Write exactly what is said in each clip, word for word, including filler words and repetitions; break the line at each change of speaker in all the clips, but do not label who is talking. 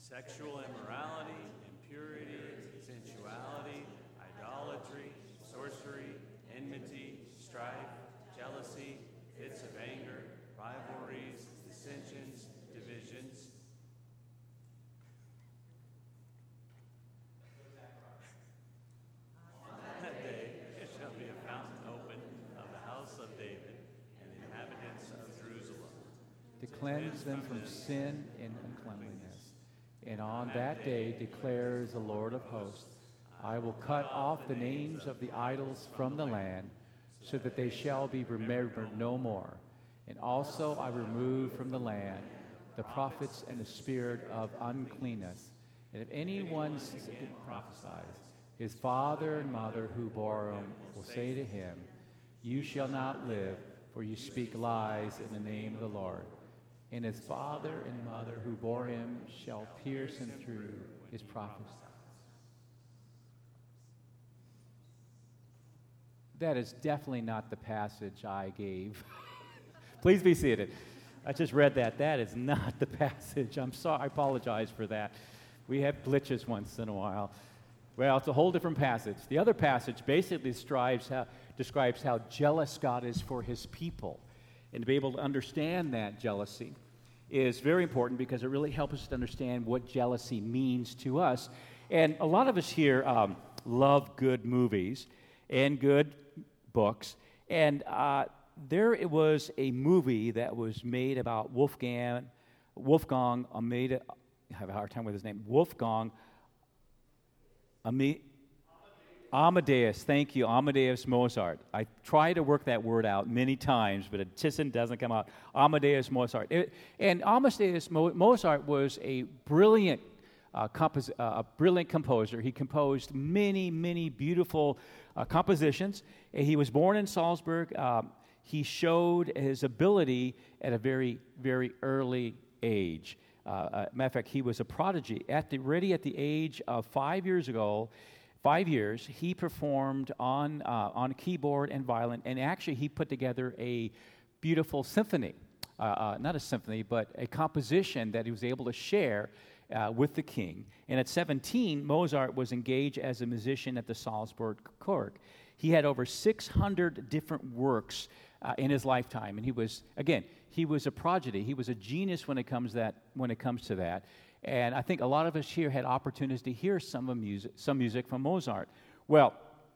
sexual immorality, impurity, sensuality, idolatry, sorcery, enmity, strife, jealousy, fits of anger, rivalries, dissensions, divisions. On that day there shall be a fountain open of the house of David and the inhabitants of Jerusalem,
to cleanse them from sin and uncleanliness. And on that day declares the Lord of hosts, I will cut off the names of the idols from the land, so that they shall be remembered no more. And also I remove from the land the prophets and the spirit of uncleanness. And if anyone prophesies, his father and mother who bore him will say to him, you shall not live, for you speak lies in the name of the Lord. And his father and mother who bore him shall pierce him through his prophecy. That is definitely not the passage I gave. Please be seated. I just read that. That is not the passage. I'm sorry. I apologize for that. We have glitches once in a while. Well, it's a whole different passage. The other passage basically describes how, describes how jealous God is for his people. And to be able to understand that jealousy is very important because it really helps us to understand what jealousy means to us. And a lot of us here um, love good movies and good books. And uh, there it was a movie that was made about Wolfgang, Wolfgang, Amade, I have a hard time with his name, Wolfgang Ame, Amadeus, thank you, Amadeus Mozart. I try to work that word out many times, but it just doesn't come out. Amadeus Mozart. It, and Amadeus Mo, Mozart was a brilliant, uh, compos- uh, a brilliant composer. He composed many, many beautiful uh, compositions. And he was born in Salzburg. Um, he showed his ability at a very, very early age. Uh, uh, matter of fact, he was a prodigy. At the, already at the age of five years ago, five years, he performed on uh, on keyboard and violin, and actually he put together a beautiful symphony. Uh, uh, not a symphony, but a composition that he was able to share uh, with the king. And at seventeen, Mozart was engaged as a musician at the Salzburg court. He had over six hundred different works uh, in his lifetime, and he was, again, he was a prodigy. He was a genius when it comes that when it comes to that. And I think a lot of us here had opportunities to hear some of music, some music from Mozart. Well,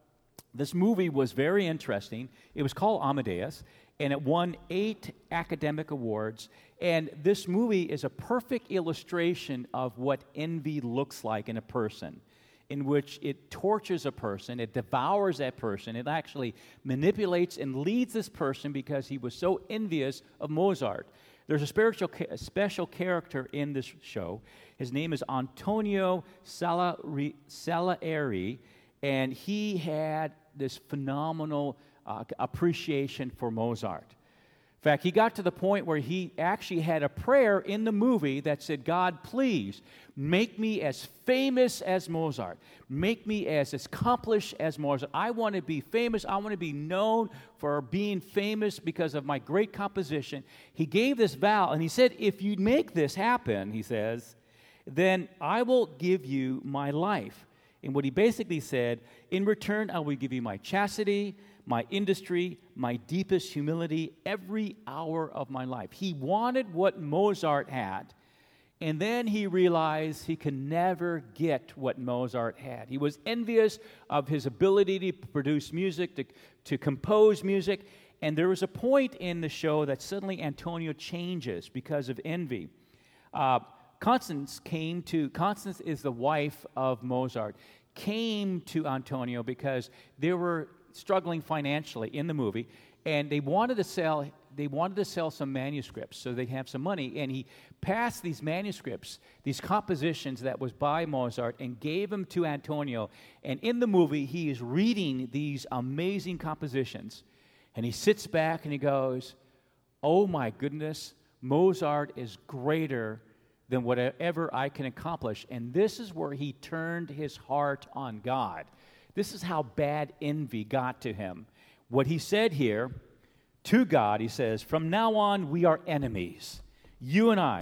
this movie was very interesting. It was called Amadeus, and it won eight academic awards. And this movie is a perfect illustration of what envy looks like in a person, in which it tortures a person, it devours that person, it actually manipulates and leads this person because he was so envious of Mozart. There's a spiritual, a special character in this show. His name is Antonio Salieri, Salieri, and he had this phenomenal uh, appreciation for Mozart. In fact, he got to the point where he actually had a prayer in the movie that said, God, please make me as famous as Mozart. Make me as accomplished as Mozart. I want to be famous. I want to be known for being famous because of my great composition. He gave this vow, and he said, if you make this happen, he says, then I will give you my life. And what he basically said, in return, I will give you my chastity, my industry, my deepest humility, every hour of my life. He wanted what Mozart had, and then he realized he could never get what Mozart had. He was envious of his ability to produce music, to, to compose music, and there was a point in the show that suddenly Antonio changes because of envy. Uh, Constance came to, Constance is the wife of Mozart, came to Antonio because they were struggling financially in the movie, and they wanted to sell they wanted to sell some manuscripts so they'd have some money, and he passed these manuscripts, these compositions that was by Mozart, and gave them to Antonio. And in the movie, he is reading these amazing compositions, and he sits back and he goes, oh my goodness, Mozart is greater than whatever I can accomplish. And this is where he turned his heart on God. This is how bad envy got to him. What he said here to God, he says, from now on we are enemies, you and I,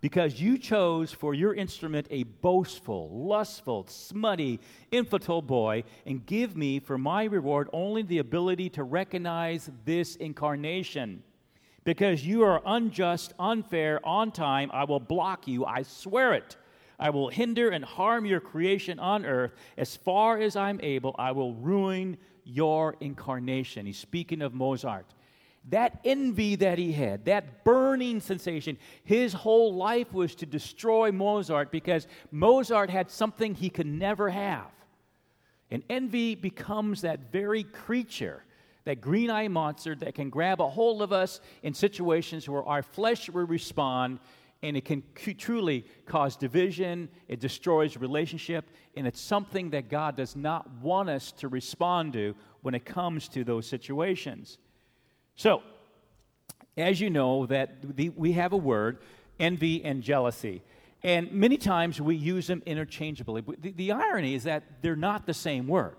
because you chose for your instrument a boastful, lustful, smutty, infantile boy, and give me for my reward only the ability to recognize this incarnation. Because you are unjust, unfair, on time, I will block you, I swear it. I will hinder and harm your creation on earth. As far as I'm able, I will ruin your incarnation. He's speaking of Mozart. That envy that he had, that burning sensation, his whole life was to destroy Mozart because Mozart had something he could never have. And envy becomes that very creature, that green-eyed monster that can grab a hold of us in situations where our flesh will respond, and it can c- truly cause division, it destroys relationship, and it's something that God does not want us to respond to when it comes to those situations. So, as you know, that the, we have a word, envy and jealousy. And many times we use them interchangeably. But the, the irony is that they're not the same word.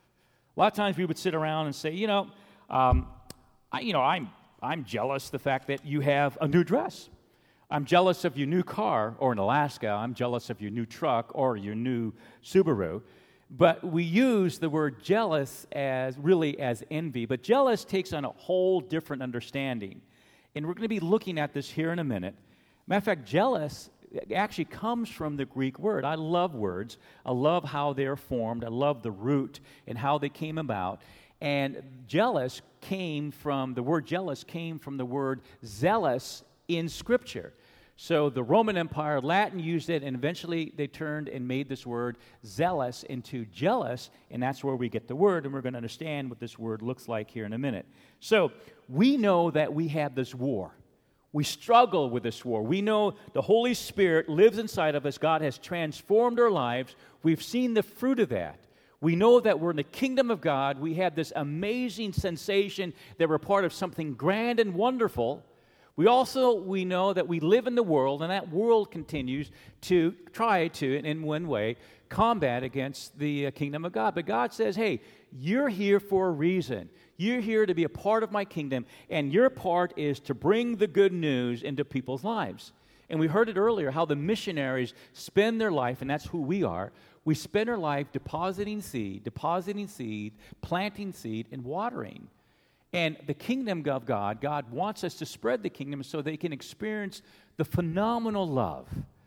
A lot of times we would sit around and say, you know, um, I, you know, I'm I'm jealous the fact that you have a new dress. I'm jealous of your new car, or in Alaska, I'm jealous of your new truck or your new Subaru. But we use the word jealous as really as envy. But jealous takes on a whole different understanding. And we're going to be looking at this here in a minute. Matter of fact, jealous actually comes from the Greek word. I love words. I love how they're formed. I love the root and how they came about. And jealous came from, the word jealous came from the word zealous in Scripture. So the Roman Empire, Latin used it, and eventually they turned and made this word zealous into jealous, and that's where we get the word, and we're going to understand what this word looks like here in a minute. So we know that we have this war. We struggle with this war. We know the Holy Spirit lives inside of us. God has transformed our lives. We've seen the fruit of that. We know that we're in the kingdom of God. We have this amazing sensation that we're part of something grand and wonderful. We also, we know that we live in the world, and that world continues to try to, in one way, combat against the uh, kingdom of God. But God says, hey, you're here for a reason. You're here to be a part of my kingdom, and your part is to bring the good news into people's lives. And we heard it earlier, how the missionaries spend their life, and that's who we are. We spend our life depositing seed, depositing seed, planting seed, and watering. And the kingdom of God, God wants us to spread the kingdom so they can experience the phenomenal love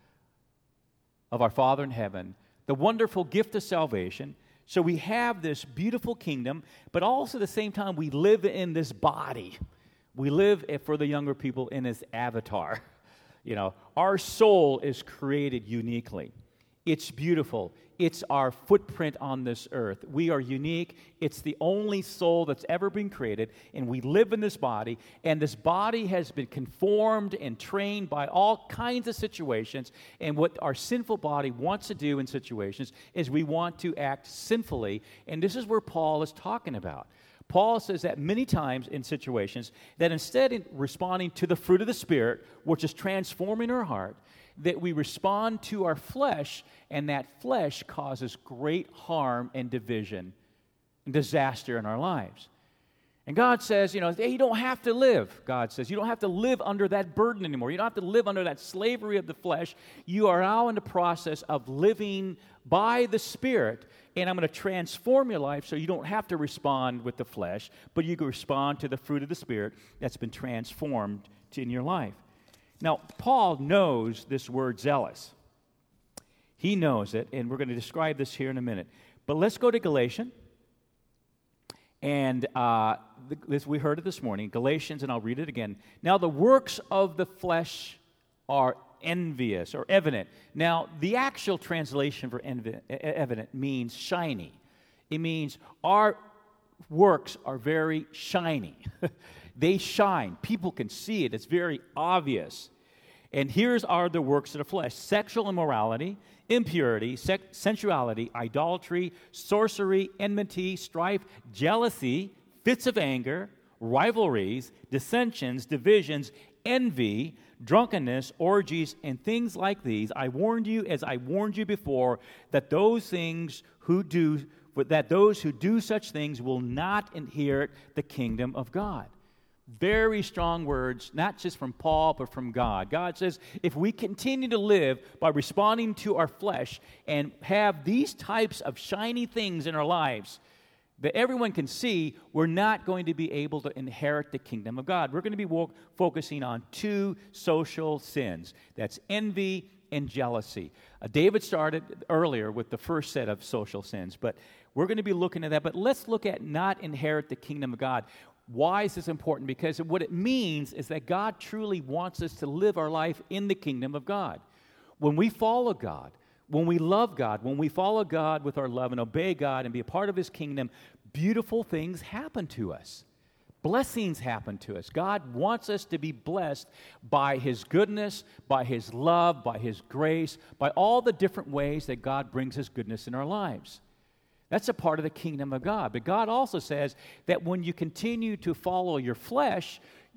of our Father in heaven, the wonderful gift of salvation. So we have this beautiful kingdom, but also at the same time we live in this body. We live, for the younger people, in this avatar. You know, our soul is created uniquely. It's beautiful. It's our footprint on this earth. We are unique. It's the only soul that's ever been created, and we live in this body, and this body has been conformed and trained by all kinds of situations, and what our sinful body wants to do in situations is we want to act sinfully, and this is where Paul is talking about. Paul says that many times in situations that instead of responding to the fruit of the Spirit, which is transforming our heart, that we respond to our flesh, and that flesh causes great harm and division and disaster in our lives. And God says, you know, hey, you don't have to live, God says. You don't have to live under that burden anymore. You don't have to live under that slavery of the flesh. You are now in the process of living by the Spirit, and I'm going to transform your life so you don't have to respond with the flesh, but you can respond to the fruit of the Spirit that's been transformed in your life. Now, Paul knows this word zealous. He knows it, and we're going to describe this here in a minute. But let's go to Galatians. And uh, this, we heard it this morning, Galatians, and I'll read it again. Now, the works of the flesh are envious or evident. Now, the actual translation for envi- evident means shiny. It means our works are very shiny. They shine. People can see it. It's very obvious. And here's are the works of the flesh: sexual immorality, impurity, sex, sensuality, idolatry, sorcery, enmity, strife, jealousy, fits of anger, rivalries, dissensions, divisions, envy, drunkenness, orgies, and things like these. I warned you, as I warned you before, that those things who do that those who do such things will not inherit the kingdom of God. Very strong words, not just from Paul, but from God. God says, if we continue to live by responding to our flesh and have these types of shiny things in our lives that everyone can see, we're not going to be able to inherit the kingdom of God. We're going to be wo- focusing on two social sins. That's envy and jealousy. Uh, David started earlier with the first set of social sins, but we're going to be looking at that. But let's look at not inherit the kingdom of God. Why is this important? Because what it means is that God truly wants us to live our life in the kingdom of God. When we follow God, when we love God, when we follow God with our love and obey God and be a part of His kingdom, beautiful things happen to us. Blessings happen to us. God wants us to be blessed by His goodness, by His love, by His grace, by all the different ways that God brings His goodness in our lives. That's a part of the kingdom of God. But God also says that when you continue to follow your flesh,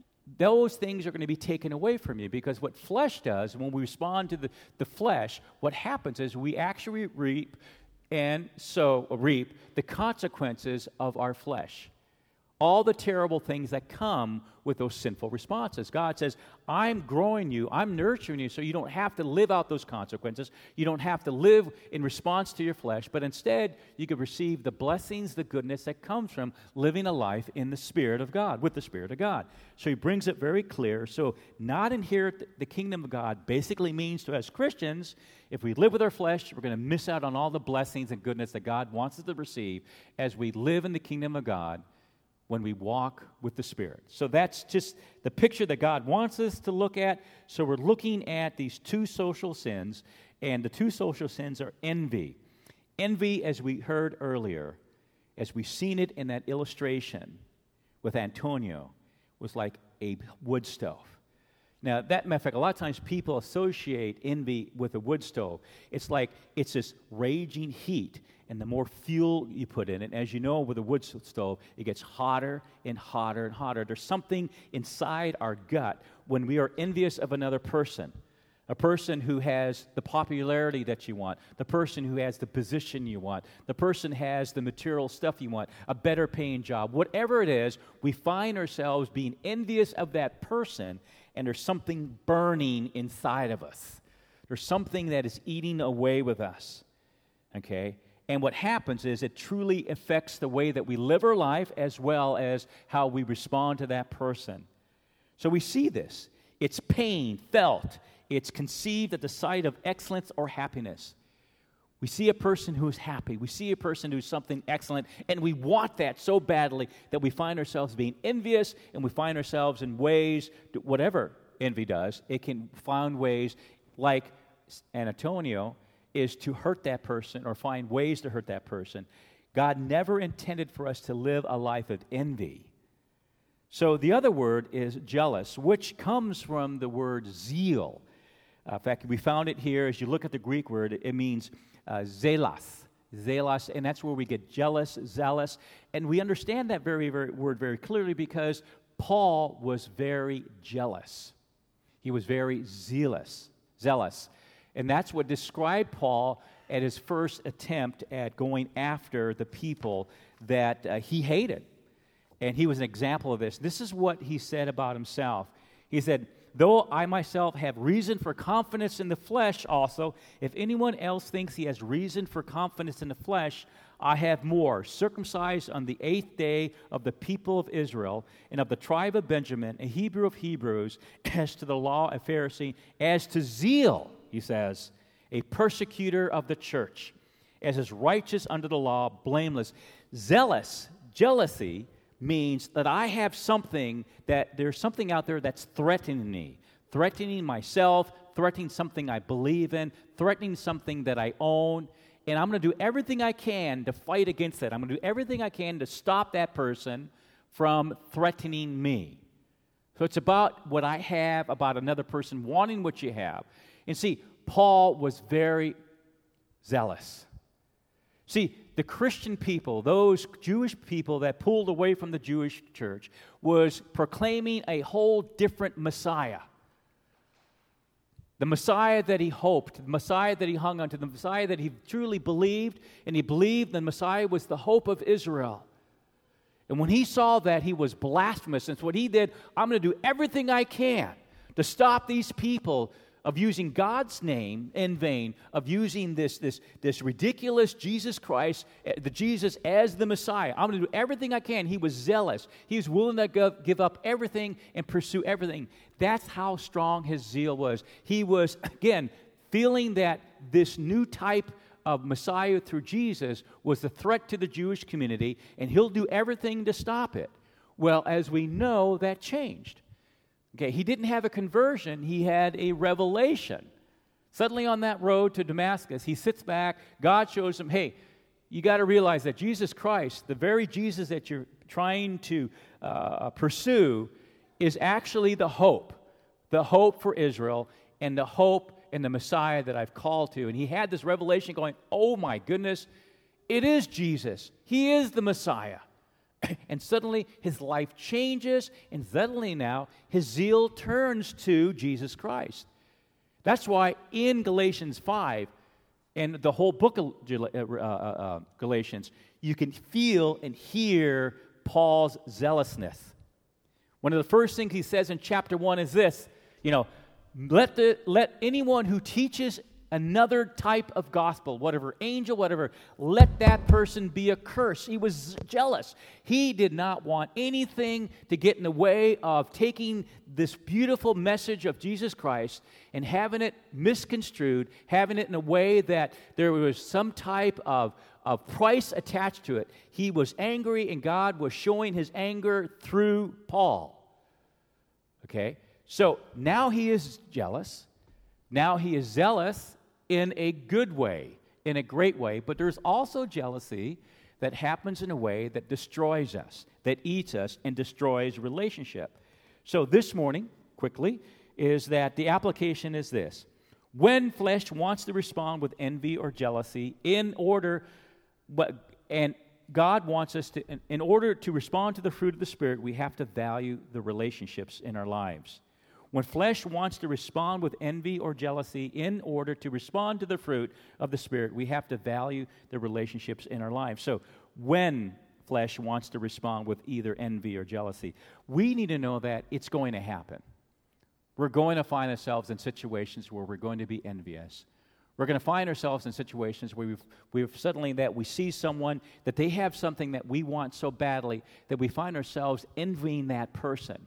those things are going to be taken away from you, because what flesh does, when we respond to the, the flesh, what happens is we actually reap and so reap the consequences of our flesh. All the terrible things that come with those sinful responses. God says, I'm growing you, I'm nurturing you, so you don't have to live out those consequences. You don't have to live in response to your flesh, but instead you can receive the blessings, the goodness that comes from living a life in the Spirit of God, with the Spirit of God. So He brings it very clear. So not inherit the kingdom of God basically means to us Christians, if we live with our flesh, we're going to miss out on all the blessings and goodness that God wants us to receive as we live in the kingdom of God when we walk with the Spirit. So that's just the picture that God wants us to look at. So we're looking at these two social sins, and the two social sins are envy. Envy, as we heard earlier, as we've seen it in that illustration with Antonio, was like a wood stove. Now, that matter of fact, a lot of times people associate envy with a wood stove. It's like it's this raging heat, and the more fuel you put in it, as you know, with a wood stove, it gets hotter and hotter and hotter. There's something inside our gut when we are envious of another person, a person who has the popularity that you want, the person who has the position you want, the person who has the material stuff you want, a better paying job. Whatever it is, we find ourselves being envious of that person, and there's something burning inside of us. There's something that is eating away with us, okay? And what happens is it truly affects the way that we live our life as well as how we respond to that person. So we see this. It's pain felt. It's conceived at the sight of excellence or happiness. We see a person who's happy. We see a person who's something excellent, and we want that so badly that we find ourselves being envious, and we find ourselves in ways, whatever envy does, it can find ways like Antonio, is to hurt that person or find ways to hurt that person. God never intended for us to live a life of envy. So the other word is jealous, which comes from the word zeal. Uh, in fact, we found it here. As you look at the Greek word, it means uh, zelos, zelos, and that's where we get jealous, zealous. And we understand that very, very word very clearly because Paul was very jealous. He was very zealous, zealous. And that's what described Paul at his first attempt at going after the people that uh, he hated. And he was an example of this. This is what he said about himself. He said, though I myself have reason for confidence in the flesh also, if anyone else thinks he has reason for confidence in the flesh, I have more, circumcised on the eighth day of the people of Israel and of the tribe of Benjamin, a Hebrew of Hebrews, as to the law, a Pharisee, as to zeal, he says, a persecutor of the church, as is righteous under the law, blameless. Zealous, jealousy, means that I have something, that there's something out there that's threatening me, threatening myself, threatening something I believe in, threatening something that I own, and I'm going to do everything I can to fight against that. I'm going to do everything I can to stop that person from threatening me. So it's about what I have, about another person wanting what you have. And see, Paul was very zealous. See, the Christian people, those Jewish people that pulled away from the Jewish church, was proclaiming a whole different Messiah. The Messiah that he hoped, the Messiah that he hung on to, the Messiah that he truly believed, and he believed the Messiah was the hope of Israel. And when he saw that, he was blasphemous. And so what he did, I'm going to do everything I can to stop these people of using God's name in vain, of using this, this, this ridiculous Jesus Christ, the Jesus as the Messiah. I'm going to do everything I can. He was zealous. He was willing to go, give up everything and pursue everything. That's how strong his zeal was. He was, again, feeling that this new type of Messiah through Jesus was a threat to the Jewish community, and he'll do everything to stop it. Well, as we know, that changed. Okay, he didn't have a conversion, he had a revelation. Suddenly on that road to Damascus, he sits back, God shows him, hey, you got to realize that Jesus Christ, the very Jesus that you're trying to uh, pursue, is actually the hope, the hope for Israel, and the hope in the Messiah that I've called to. And he had this revelation going, oh my goodness, it is Jesus. He is the Messiah. And suddenly his life changes, and suddenly now his zeal turns to Jesus Christ. That's why in Galatians five, and the whole book of uh, uh, Galatians, you can feel and hear Paul's zealousness. One of the first things he says in chapter one is this, you know, let the let anyone who teaches another type of gospel, whatever angel, whatever, let that person be accursed. He was jealous. He did not want anything to get in the way of taking this beautiful message of Jesus Christ and having it misconstrued, having it in a way that there was some type of, of price attached to it. He was angry, and God was showing his anger through Paul. Okay? So now he is jealous. Now he is zealous in a good way, in a great way, but there's also jealousy that happens in a way that destroys us, that eats us and destroys relationship. So this morning, quickly, is that the application is this. When flesh wants to respond with envy or jealousy in order, but and God wants us to, in, in order to respond to the fruit of the Spirit, we have to value the relationships in our lives. When flesh wants to respond with envy or jealousy in order to respond to the fruit of the Spirit, we have to value the relationships in our lives. So when flesh wants to respond with either envy or jealousy, we need to know that it's going to happen. We're going to find ourselves in situations where we're going to be envious. We're going to find ourselves in situations where we've, we've suddenly that we see someone, that they have something that we want so badly that we find ourselves envying that person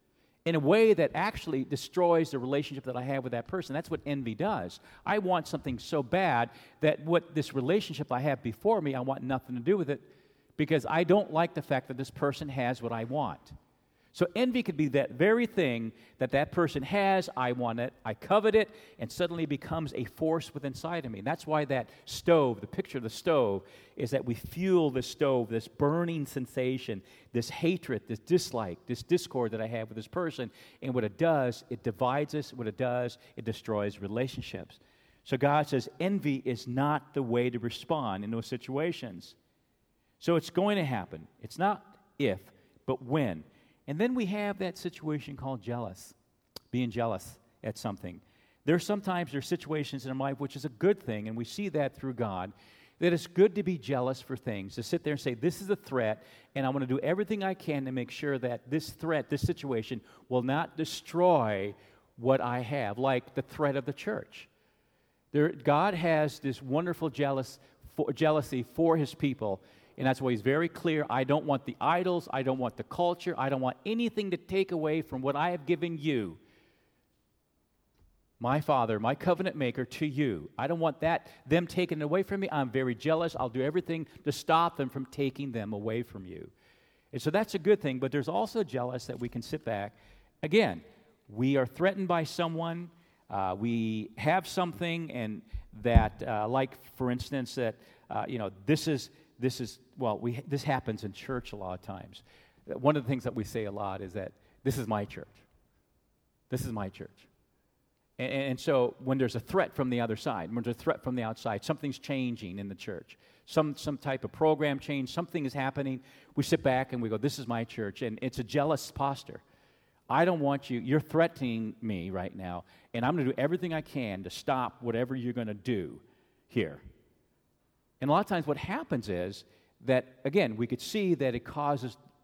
in a way that actually destroys the relationship that I have with that person. That's what envy does. I want something so bad that what this relationship I have before me, I want nothing to do with it because I don't like the fact that this person has what I want. So envy could be that very thing that that person has, I want it, I covet it, and suddenly becomes a force within inside of me. And that's why that stove, the picture of the stove, is that we fuel the stove, this burning sensation, this hatred, this dislike, this discord that I have with this person. And what it does, it divides us. What it does, it destroys relationships. So God says envy is not the way to respond in those situations. So it's going to happen. It's not if, but when. And then we have that situation called jealous, being jealous at something. There's sometimes there's situations in our life which is a good thing, and we see that through God, that it's good to be jealous for things, to sit there and say, this is a threat, and I want to do everything I can to make sure that this threat, this situation, will not destroy what I have, like the threat of the church. There, God has this wonderful jealous, for, jealousy for his people. And that's why he's very clear, I don't want the idols, I don't want the culture, I don't want anything to take away from what I have given you, my Father, my covenant maker, to you. I don't want that, them taken away from me. I'm very jealous. I'll do everything to stop them from taking them away from you. And so that's a good thing, but there's also jealous that we can sit back. Again, we are threatened by someone, uh, we have something, and that, uh, like, for instance, that, uh, you know, this is... This is, well, we this happens in church a lot of times. One of the things that we say a lot is that this is my church. This is my church. And, and so when there's a threat from the other side, when there's a threat from the outside, something's changing in the church. Some, some type of program change, something is happening. We sit back and we go, this is my church. And it's a jealous posture. I don't want you, you're threatening me right now, and I'm going to do everything I can to stop whatever you're going to do here. And a lot of times what happens is that, again, we could see that it causes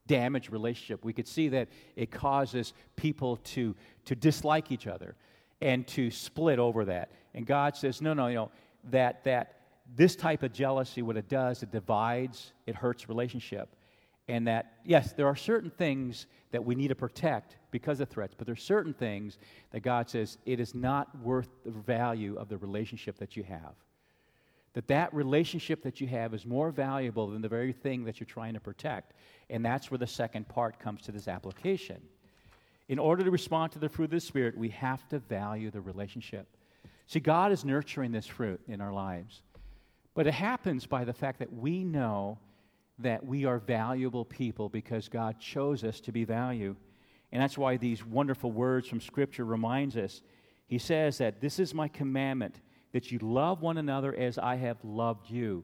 damaged relationship. We could see that it causes people to, to dislike each other and to split over that. And God says, no, no, you know, that, that this type of jealousy, what it does, it divides, it hurts relationship. And that, yes, there are certain things that we need to protect because of threats, but there are certain things that God says it is not worth the value of the relationship that you have. That that relationship that you have is more valuable than the very thing that you're trying to protect. And that's where the second part comes to this application. In order to respond to the fruit of the Spirit, we have to value the relationship. See, God is nurturing this fruit in our lives. But it happens by the fact that we know that we are valuable people because God chose us to be value. And that's why these wonderful words from Scripture reminds us. He says that this is my commandment, that you love one another as I have loved you.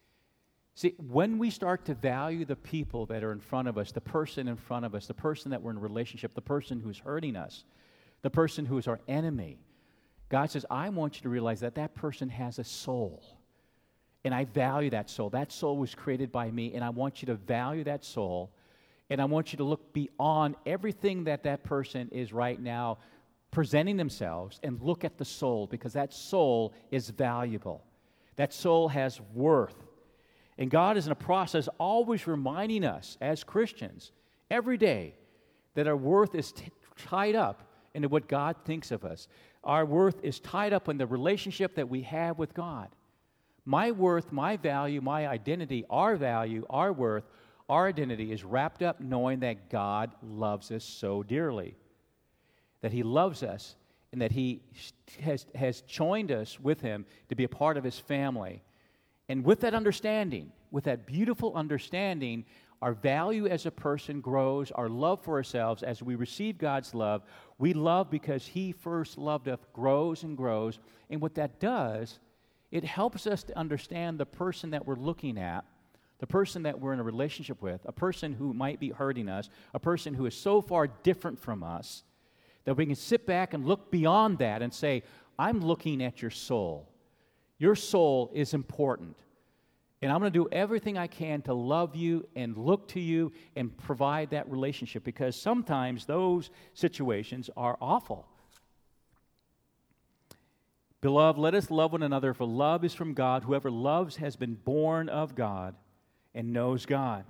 See, when we start to value the people that are in front of us, the person in front of us, the person that we're in a relationship, the person who's hurting us, the person who is our enemy, God says, I want you to realize that that person has a soul. And I value that soul. That soul was created by me, and I want you to value that soul, and I want you to look beyond everything that that person is right now presenting themselves and look at the soul, because that soul is valuable. That soul has worth. And God is in a process always reminding us as Christians every day that our worth is t- tied up into what God thinks of us. Our worth is tied up in the relationship that we have with God. My worth, my value, my identity, our value, our worth, our identity is wrapped up knowing that God loves us so dearly. That He loves us and that He has, has joined us with Him to be a part of His family. And with that understanding, with that beautiful understanding, our value as a person grows, our love for ourselves as we receive God's love. We love because He first loved us, grows and grows. And what that does, it helps us to understand the person that we're looking at, the person that we're in a relationship with, a person who might be hurting us, a person who is so far different from us, that we can sit back and look beyond that and say, I'm looking at your soul. Your soul is important. And I'm going to do everything I can to love you and look to you and provide that relationship, because sometimes those situations are awful. Beloved, let us love one another, for love is from God. Whoever loves has been born of God and knows God.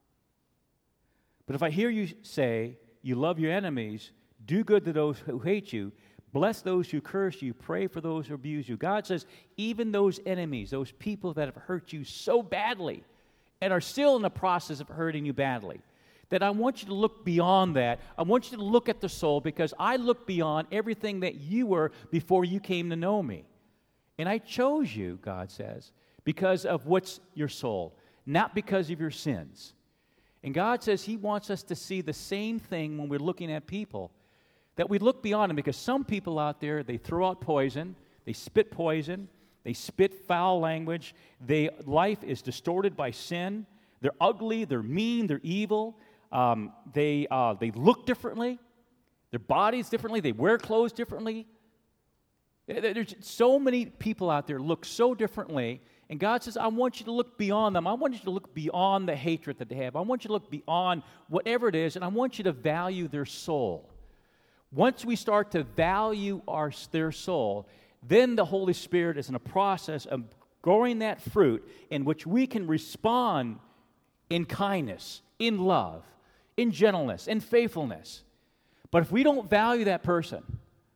But if I hear you say, you love your enemies, do good to those who hate you, bless those who curse you, pray for those who abuse you. God says, even those enemies, those people that have hurt you so badly and are still in the process of hurting you badly, that I want you to look beyond that. I want you to look at the soul, because I look beyond everything that you were before you came to know me. And I chose you, God says, because of what's your soul, not because of your sins. And God says He wants us to see the same thing when we're looking at people, that we look beyond them, because some people out there, they throw out poison, they spit poison, they spit foul language, they, life is distorted by sin, they're ugly, they're mean, they're evil. Um, they uh, they look differently, their bodies differently, they wear clothes differently. There's so many people out there look so differently, and God says, I want you to look beyond them. I want you to look beyond the hatred that they have. I want you to look beyond whatever it is, and I want you to value their soul. Once we start to value our, their soul, then the Holy Spirit is in a process of growing that fruit in which we can respond in kindness, in love, in gentleness, in faithfulness. But if we don't value that person,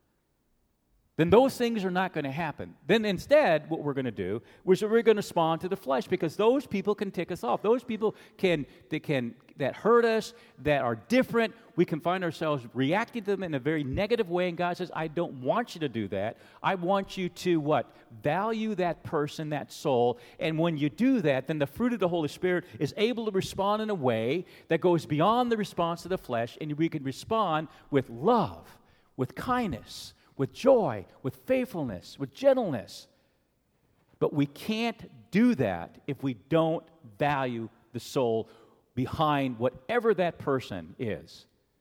then those things are not going to happen. Then instead, what we're going to do is we're going to respond to the flesh, because those people can tick us off. Those people can, they can that hurt us, that are different. We can find ourselves reacting to them in a very negative way, and God says, I don't want you to do that. I want you to what? Value that person, that soul. And when you do that, then the fruit of the Holy Spirit is able to respond in a way that goes beyond the response to the flesh, and we can respond with love, with kindness, with joy, with faithfulness, with gentleness. But we can't do that if we don't value the soul behind whatever that person is.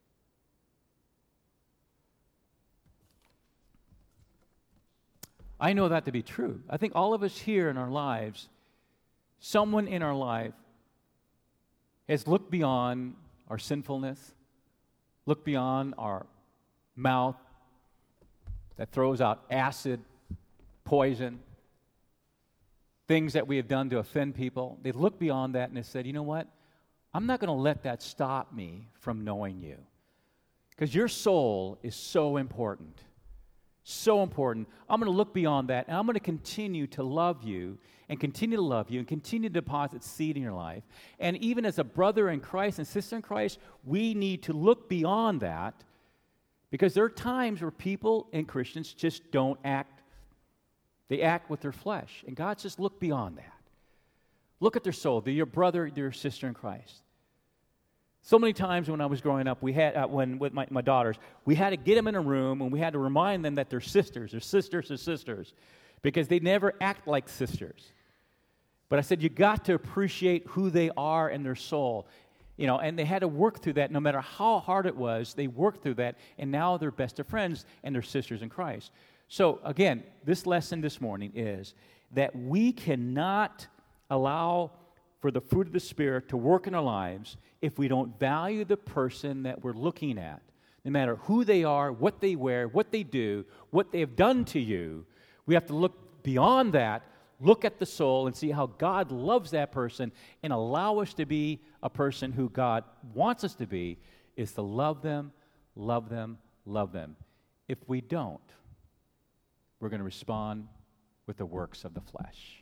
I know that to be true. I think all of us here in our lives, someone in our life has looked beyond our sinfulness, look beyond our mouth that throws out acid, poison, things that we have done to offend people. They look beyond that and they said, you know what? I'm not going to let that stop me from knowing you. Because your soul is so important. So important. I'm going to look beyond that, and I'm going to continue to love you, and continue to love you, and continue to deposit seed in your life. And even as a brother in Christ and sister in Christ, we need to look beyond that, because there are times where people and Christians just don't act. They act with their flesh. And God says, look beyond that. Look at their soul. They're your brother, they're your sister in Christ. So many times when I was growing up, we had, uh, when with my, my daughters, we had to get them in a room and we had to remind them that they're sisters. They're sisters are sisters, because they never act like sisters. But I said, you got to appreciate who they are in their soul. You know, and they had to work through that no matter how hard it was. They worked through that, and now they're best of friends and they're sisters in Christ. So again, this lesson this morning is that we cannot allow for the fruit of the Spirit to work in our lives if we don't value the person that we're looking at. No matter who they are, what they wear, what they do, what they have done to you, we have to look beyond that, look at the soul and see how God loves that person and allow us to be a person who God wants us to be, is to love them, love them, love them. If we don't, we're going to respond with the works of the flesh.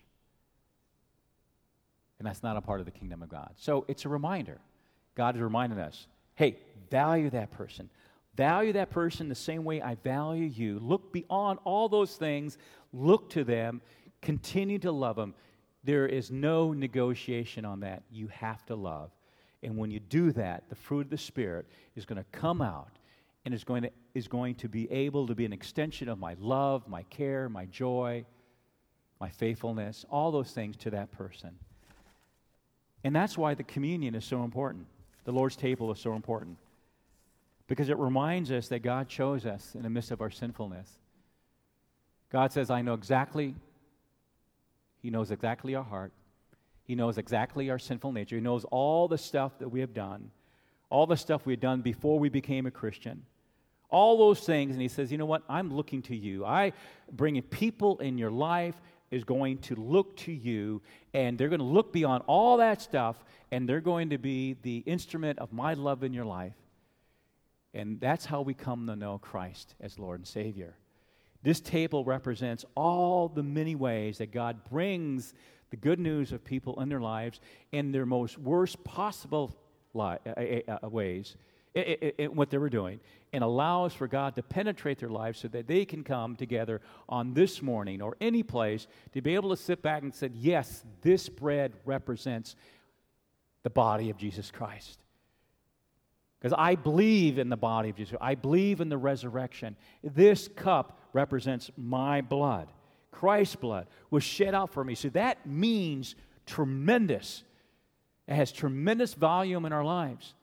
And that's not a part of the kingdom of God. So it's a reminder. God is reminding us, hey, value that person. Value that person the same way I value you. Look beyond all those things. Look to them. Continue to love them. There is no negotiation on that. You have to love. And when you do that, the fruit of the Spirit is going to come out and is going to, is going to be able to be an extension of my love, my care, my joy, my faithfulness, all those things to that person. And that's why the communion is so important. The Lord's table is so important. Because it reminds us that God chose us in the midst of our sinfulness. God says, I know exactly, He knows exactly our heart. He knows exactly our sinful nature. He knows all the stuff that we have done, all the stuff we had done before we became a Christian, all those things. And He says, you know what? I'm looking to you. I bringing people in your life is going to look to you, and they're going to look beyond all that stuff, and they're going to be the instrument of my love in your life. And that's how we come to know Christ as Lord and Savior. This table represents all the many ways that God brings the good news of people in their lives in their most worst possible li- uh, uh, ways, in what they were doing, and allows for God to penetrate their lives so that they can come together on this morning or any place to be able to sit back and say, yes, this bread represents the body of Jesus Christ. Because I believe in the body of Jesus. I believe in the resurrection. This cup represents my blood. Christ's blood was shed out for me. So that means tremendous. It has tremendous volume in our lives.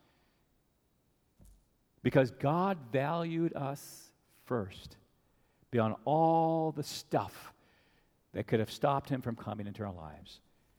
Because God valued us first, beyond all the stuff that could have stopped Him from coming into our lives.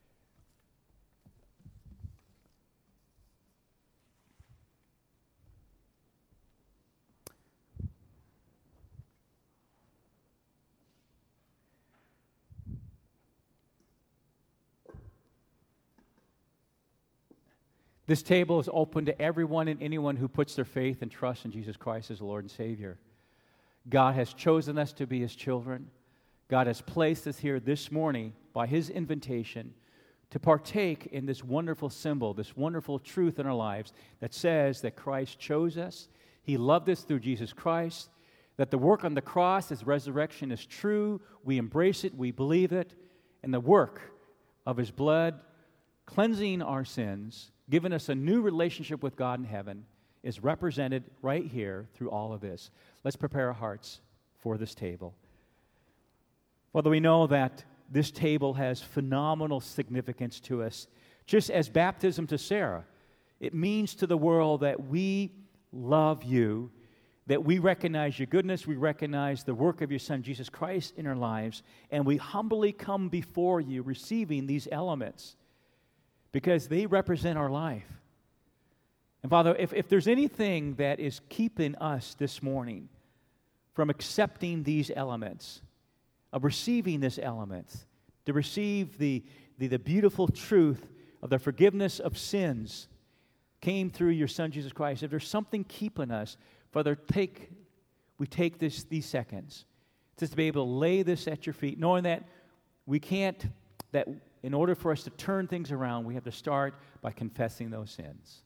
This table is open to everyone and anyone who puts their faith and trust in Jesus Christ as Lord and Savior. God has chosen us to be His children. God has placed us here this morning by His invitation to partake in this wonderful symbol, this wonderful truth in our lives that says that Christ chose us. He loved us through Jesus Christ, that the work on the cross, His resurrection, is true. We embrace it, we believe it, and the work of His blood cleansing our sins, giving us a new relationship with God in heaven, is represented right here through all of this. Let's prepare our hearts for this table. Father, we know that this table has phenomenal significance to us. Just as baptism to Sarah, it means to the world that we love you, that we recognize your goodness, we recognize the work of your Son, Jesus Christ, in our lives, and we humbly come before you receiving these elements, because they represent our life. And Father, if, if there's anything that is keeping us this morning from accepting these elements, of receiving this element, to receive the, the, the beautiful truth of the forgiveness of sins came through your Son, Jesus Christ. If there's something keeping us, Father, take, we take this, these seconds just to be able to lay this at your feet, knowing that we can't, that in order for us to turn things around, we have to start by confessing those sins.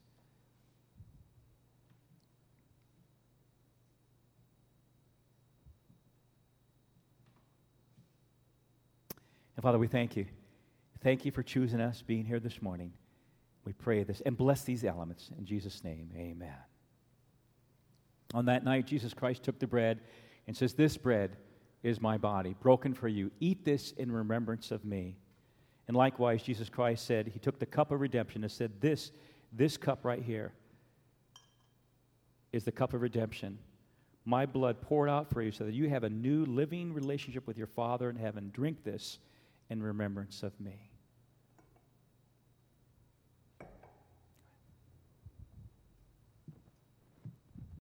And Father, we thank you. Thank you for choosing us, being here this morning. We pray this and bless these elements. In Jesus' name, amen. On that night, Jesus Christ took the bread and says, "This bread is my body, broken for you. Eat this in remembrance of me." And likewise, Jesus Christ said, he took the cup of redemption and said, this, this cup right here is the cup of redemption. My blood poured out for you so that you have a new living relationship with your Father in heaven. Drink this in remembrance of me.